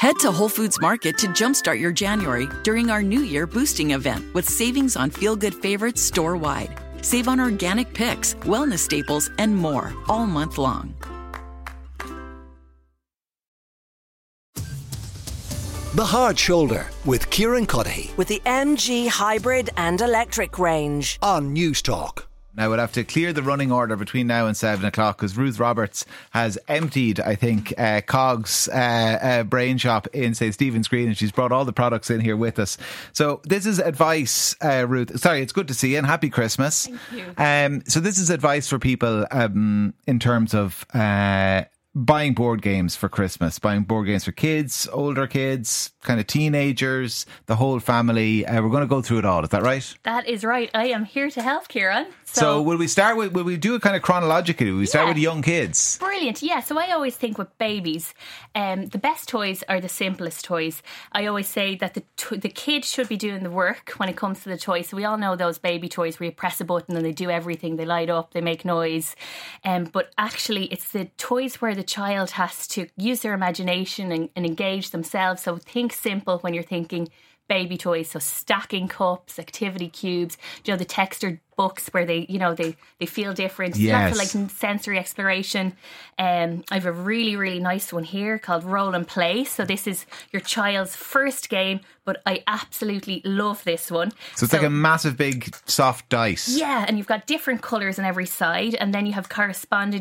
Head to Whole Foods Market to jumpstart your January during our New Year boosting event with savings on feel-good favorites store-wide. Save on organic picks, wellness staples, and more all month long. The Hard Shoulder with Kieran Cuddihy with the MG hybrid and electric range on News Talk. Now we'll have to clear the running order between now and 7 o'clock because Ruth Roberts has emptied, I think, Cog's brain shop in St. Stephen's Green, and she's brought all the products in here with us. So this is advice, Ruth. Sorry, it's good to see you and happy Christmas. Thank you. So this is advice for people in terms of buying board games for Christmas, buying board games for kids, older kids, kind of teenagers, the whole family. We're going to go through it all. Is that right? That is right. I am here to help, Kieran. So will we do it kind of chronologically? Will we start with the young kids? Brilliant. Yeah, so I always think with babies, the best toys are the simplest toys. I always say that the kid should be doing the work when it comes to the toys. So we all know those baby toys where you press a button and they do everything. They light up, they make noise. But actually, it's the toys where the child has to use their imagination and engage themselves. So think simple when you're thinking baby toys. So stacking cups, activity cubes, the textured books where they feel different. Yes. Lots of like sensory exploration. I have a really, really nice one here called Roll and Play. So this is your child's first game, but I absolutely love this one. So it's like a massive big soft dice. Yeah, and you've got different colours on every side, and then you have corresponding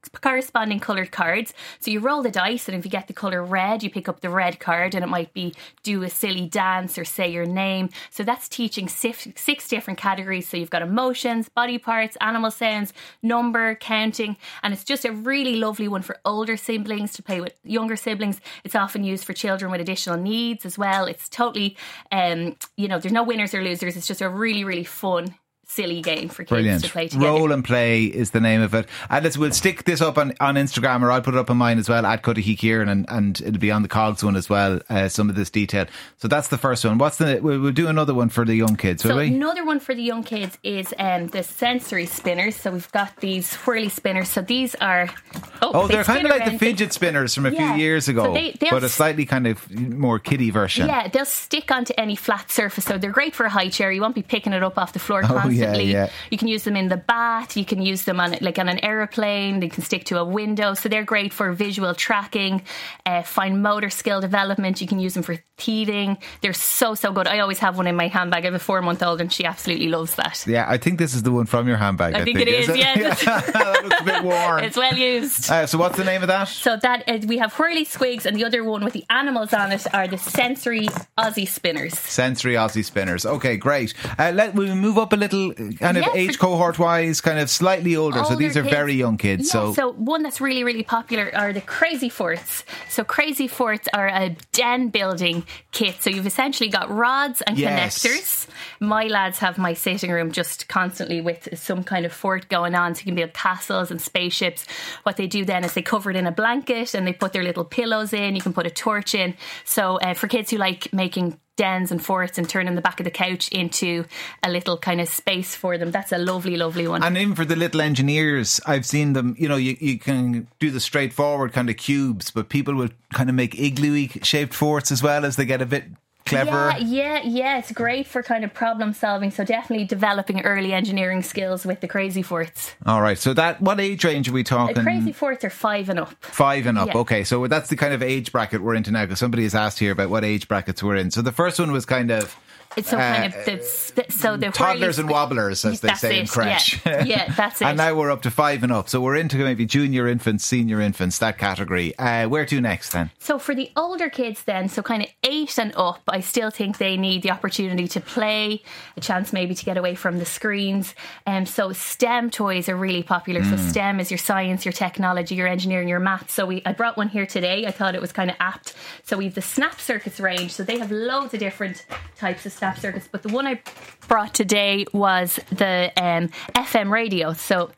coloured cards. So you roll the dice, and if you get the colour red, you pick up the red card, and it might be do a silly dance or say your name. So that's teaching six different categories. So you've got emotions, body parts, animal sounds, number, counting, and it's just a really lovely one for older siblings to play with younger siblings. It's often used for children with additional needs as well. It's totally, there's no winners or losers. It's just a really, really fun, silly game for kids to play together. Roll and Play is the name of it. And we'll stick this up on Instagram, or I'll put it up on mine as well, at Cuddihy Kieran, and it'll be on the Cogs one as well, some of this detail. So that's the first one. We'll do another one for the young kids, will we? Another one for the young kids is the sensory spinners. So we've got these whirly spinners. So these are... they're kind of like the fidget spinners from a few years ago, but a slightly kind of more kiddie version. Yeah, they'll stick onto any flat surface. So they're great for a high chair. You won't be picking it up off the floor constantly. Yeah. You can use them in the bath. You can use them on an aeroplane. They can stick to a window. So they're great for visual tracking, fine motor skill development. You can use them for teething. They're so good. I always have one in my handbag. I have a 4-month-old and she absolutely loves that. Yeah, I think this is the one from your handbag. I think it is. Yeah, that looks a bit worn. It's well used. So what's the name of that? So that we have whirly squigs, and the other one with the animals on it are the sensory Aussie spinners. Sensory Aussie spinners. Okay, great. We move up a little, kind of age cohort wise, kind of slightly older. So these are kids. very young kids. Yeah, so one that's really, really popular are the Crazy Forts. So Crazy Forts are a den building kit. So you've essentially got rods and connectors. My lads have my sitting room just constantly with some kind of fort going on. So you can build castles and spaceships. What they do then is they cover it in a blanket and they put their little pillows in. You can put a torch in. So for kids who like making dens and forts and turning the back of the couch into a little kind of space for them, that's a lovely, lovely one. And even for the little engineers, I've seen them, you can do the straightforward kind of cubes, but people will kind of make igloo-y shaped forts as well as they get a bit clever. Yeah, it's great for kind of problem solving. So definitely developing early engineering skills with the Crazy Forts. All right, so what age range are we talking? The Crazy Forts are 5 and up. 5 and up, okay. So that's the kind of age bracket we're into now, because somebody has asked here about what age brackets we're in. So the first one was kind of... It's so kind of the toddlers and wobblers, as they say in crèche. Yeah, that's it. And now we're up to 5 and up. So we're into maybe junior infants, senior infants, that category. Where to next then? So for the older kids then, so kind of 8 and up, I still think they need the opportunity to play, a chance maybe to get away from the screens. So STEM toys are really popular. So STEM is your science, your technology, your engineering, your maths. So I brought one here today. I thought it was kind of apt. So we have the Snap Circus range. So they have loads of different types of Snap Circus, but the one I brought today was the FM radio. So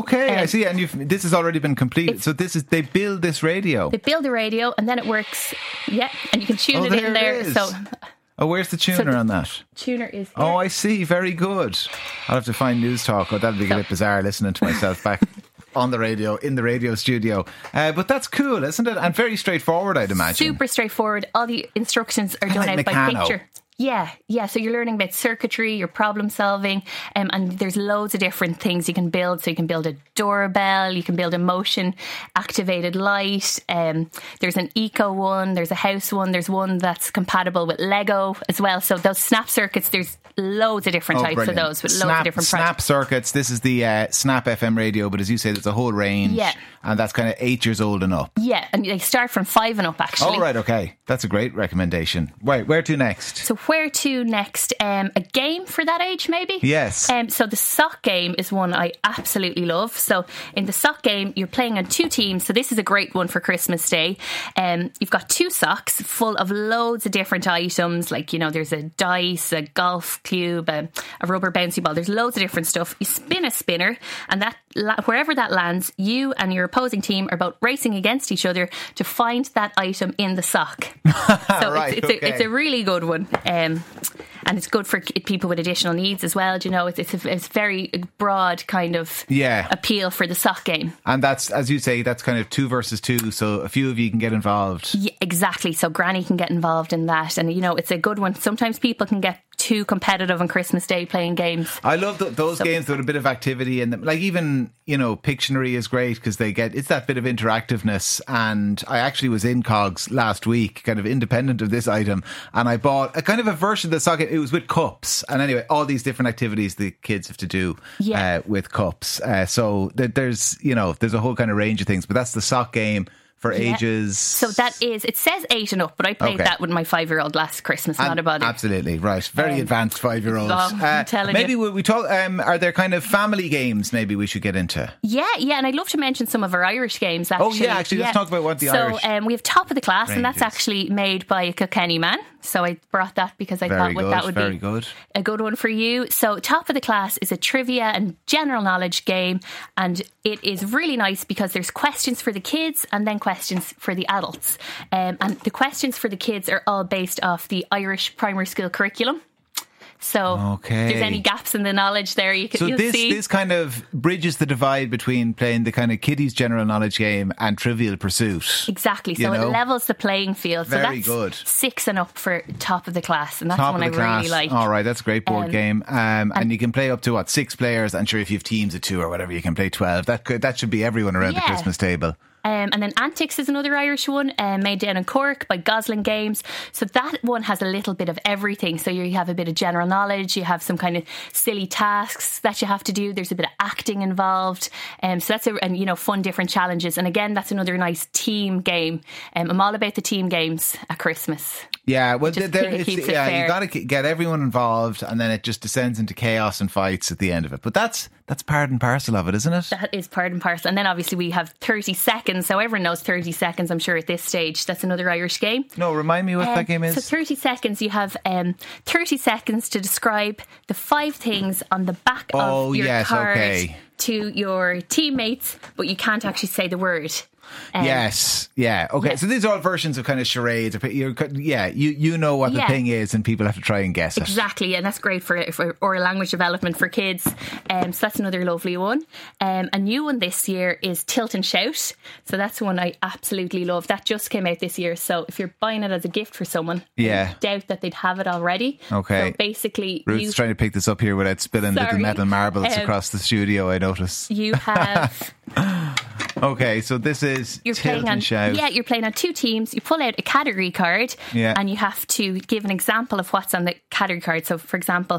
I see, and this has already been completed. So they build this radio. They build the radio, and then it works. Yeah, and you can tune it in there. So. Where's the tuner on that? Tuner is here. Oh, I see. Very good. I'll have to find News Talk. That'll be a bit bizarre listening to myself back. on the radio, in the radio studio. But that's cool, isn't it? And very straightforward, I'd imagine. Super straightforward. All the instructions are done out by Meccano. picture. Yeah. So you're learning about circuitry, your problem solving, and there's loads of different things you can build. So you can build a doorbell, you can build a motion activated light. There's an eco one, there's a house one, there's one that's compatible with Lego as well. So those snap circuits, there's loads of different types brilliant. of those with loads of different Snap circuits. This is the Snap FM radio, but as you say, there's a whole range. Yeah. And that's kind of 8 years old and up. Yeah, and they start from 5 and up, actually. Oh, right, okay. That's a great recommendation. Right, where to next? So where to next? A game for that age, maybe? Yes. So the sock game is one I absolutely love. So in the sock game, you're playing on 2 teams. So this is a great one for Christmas Day. You've got 2 socks full of loads of different items. Like, there's a dice, a golf cube, a rubber bouncy ball. There's loads of different stuff. You spin a spinner, and that wherever that lands, you and your opposing team are both racing against each other to find that item in the sock. So Right, it's a really good one. And it's good for people with additional needs as well. It's very broad kind of appeal for the sock game. And that's, as you say, that's kind of 2 versus 2. So a few of you can get involved. Yeah, exactly. So Granny can get involved in that. And, it's a good one. Sometimes people can get too competitive on Christmas Day playing games. I love those games with a bit of activity in them. Like even, Pictionary is great because it's that bit of interactiveness. And I actually was in Cogs last week, kind of independent of this item, and I bought a kind of a version of the socket. It was with cups. And anyway, all these different activities the kids have to do with cups. So there's a whole kind of range of things, but that's the sock game. For ages. So it says 8 and up, but I played that with my 5-year-old last Christmas, not a bother. Absolutely, right. Very advanced 5-year-olds. I'm telling maybe you. we talk, are there kind of family games maybe we should get into? Yeah, and I'd love to mention some of our Irish games, actually. Let's talk about what the Irish... So we have Top of the Class, ranges. And that's actually made by a Kilkenny man. So I brought that because I thought that would be a good one for you. So Top of the Class is a trivia and general knowledge game, and it is really nice because there's questions for the kids and then questions for the adults. And the questions for the kids are all based off the Irish primary school curriculum. So if there's any gaps in the knowledge there, you'll see. This kind of bridges the divide between playing the kind of kiddies general knowledge game and Trivial Pursuit. Exactly. So it levels the playing field. So Very that's good. 6 and up for Top of the Class. And that's one I really like. All right, that's a great board game. And you can play up to 6 players. I'm sure if you have teams of 2 or whatever, you can play 12. That should be everyone around the Christmas table. And then Antics is another Irish one, made down in Cork by Gosling Games. So that one has a little bit of everything. So you have a bit of general knowledge, you have some kind of silly tasks that you have to do. There's a bit of acting involved. So that's fun, different challenges. And again, that's another nice team game. I'm all about the team games at Christmas. Yeah, well, keeps it fair. You got to get everyone involved, and then it just descends into chaos and fights at the end of it. But that's part and parcel of it, isn't it? That is part and parcel. And then obviously we have 30 seconds. So everyone knows 30 seconds, I'm sure, at this stage. That's another Irish game. No, remind me what that game is. So 30 seconds, you have 30 seconds to describe the 5 things on the back of your card to your teammates, but you can't actually say the word. Yes. Yeah. Okay. Yeah. So these are all versions of kind of charades. You know what the thing is, and people have to try and guess it. Exactly, and that's great for oral language development for kids. So that's another lovely one. A new one this year is Tilt and Shout. So that's one I absolutely love. That just came out this year. So if you're buying it as a gift for someone, I doubt that they'd have it already. Okay. So basically, Ruth's trying to pick this up here without spilling little metal marbles across the studio. I notice you have. Okay, so this is Tilt and Shout. Yeah, you're playing on 2 teams. You pull out a category card and you have to give an example of what's on the category card. So, for example,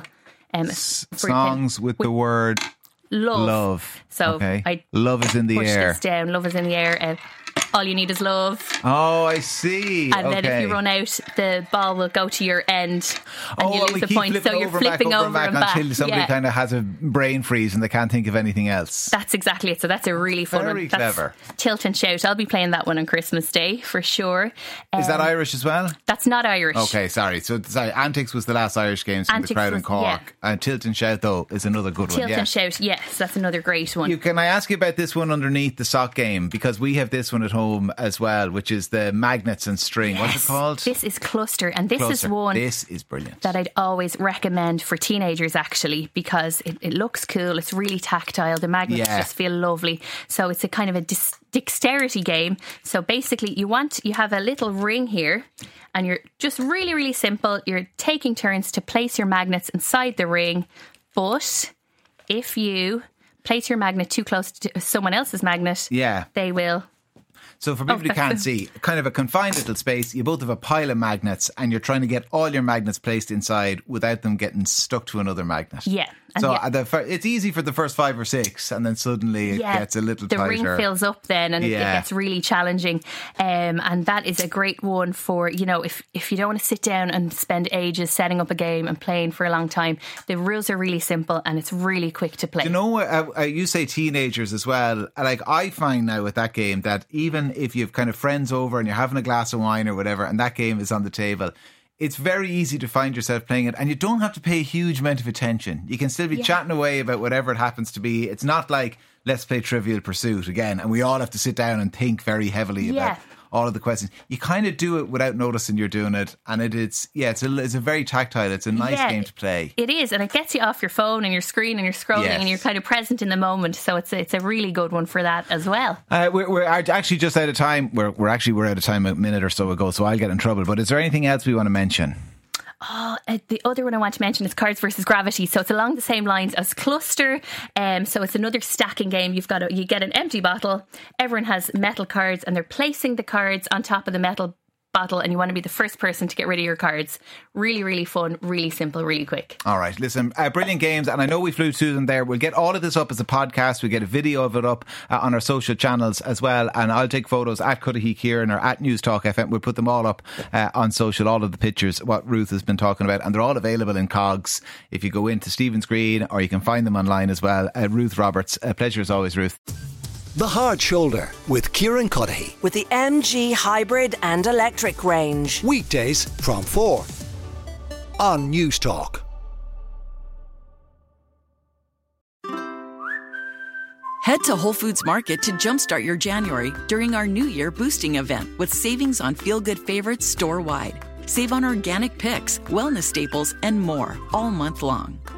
songs with the word love. So love is in the air. Push this down. Love is in the air. All you need is love. Oh, I see. And then if you run out, the ball will go to your end and you lose the point. So you're flipping over and back until somebody kind of has a brain freeze and they can't think of anything else. That's exactly it. So that's a really fun one. Very clever. Tilt and Shout. I'll be playing that one on Christmas Day for sure. Is that Irish as well? That's not Irish. Okay, sorry. So Antics was the last Irish games from the crowd in Cork. Yeah. And Tilt and Shout, though, is another good one. Tilt and Shout, yes, that's another great one. Can I ask you about this one underneath the sock game? Because we have this one at home as well, which is the magnets and string. What's it called? This is Cluster, and this Cluster. is one. This is brilliant. That I'd always recommend for teenagers, actually, because it looks cool. It's really tactile. The magnets just feel lovely. So it's a kind of a dexterity game. So basically, you have a little ring here, and you're just really, really simple. You're taking turns to place your magnets inside the ring, but if you place your magnet too close to someone else's magnet, they will. So for people who can't see, kind of a confined little space, you both have a pile of magnets and you're trying to get all your magnets placed inside without them getting stuck to another magnet. Yeah. So it's easy for the first 5 or 6 and then suddenly it gets a little tighter. The ring fills up then and it gets really challenging. And that is a great one for, if you don't want to sit down and spend ages setting up a game and playing for a long time, the rules are really simple and it's really quick to play. You know, you say teenagers as well. Like I find now with that game that even if you've kind of friends over and you're having a glass of wine or whatever and that game is on the table, it's very easy to find yourself playing it and you don't have to pay a huge amount of attention. You can still be chatting away about whatever it happens to be. It's not like let's play Trivial Pursuit again and we all have to sit down and think very heavily about all of the questions. You kind of do it without noticing you're doing it, and it's a very tactile. It's a nice game to play. It is, and it gets you off your phone and your screen and you're scrolling and you're kind of present in the moment. So it's a really good one for that as well. We're actually just out of time. We're out of time a minute or so ago, so I'll get in trouble. But is there anything else we want to mention? The other one I want to mention is Cards versus Gravity. So it's along the same lines as Cluster. So it's another stacking game. You get an empty bottle. Everyone has metal cards and they're placing the cards on top of the metal bottle, and you want to be the first person to get rid of your cards. Really, really fun, really simple, really quick. All right, listen, brilliant games, and I know we flew through them there. We'll get all of this up as a podcast. We'll get a video of it up on our social channels as well, and I'll take photos at Cudahy Kieran or at News Talk FM. We'll put them all up on social, all of the pictures, what Ruth has been talking about, and they're all available in Cogs if you go into Stephen's Green, or you can find them online as well. Ruth Roberts, a pleasure as always, Ruth. The Hard Shoulder with Kieran Cudahy. With the MG hybrid and electric range. Weekdays from 4 on News Talk. Head to Whole Foods Market to jumpstart your January during our New Year boosting event with savings on feel-good favorites store-wide. Save on organic picks, wellness staples, and more all month long.